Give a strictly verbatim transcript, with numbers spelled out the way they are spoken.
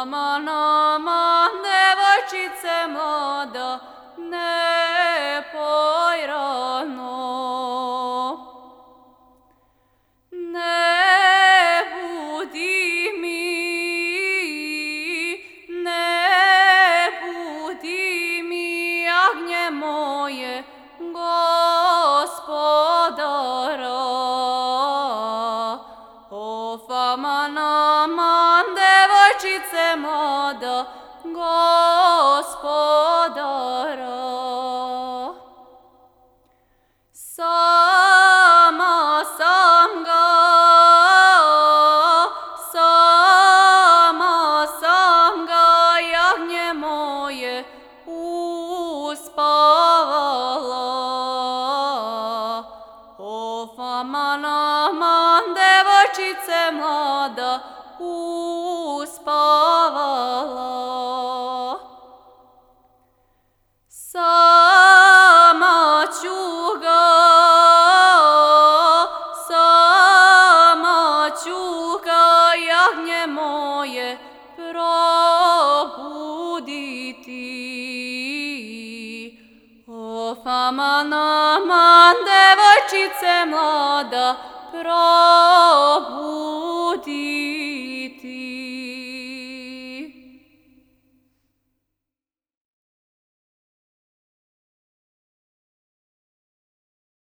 aman, aman, devojčice mlada, ne poj rano. Ne budi mi, ne budi mi, jagnje moje, Gospodara. Of, aman, aman, devojčice mlada, Gospodara. Sama sam ga, sama sam ga, jagnje moje, uspavala. Of, aman, aman, devojčice mlada, uspavala. Sama ću ga, sama ću ga, jagnje moje, probuditi. Of, aman, aman, devojčice mlada, probuditi.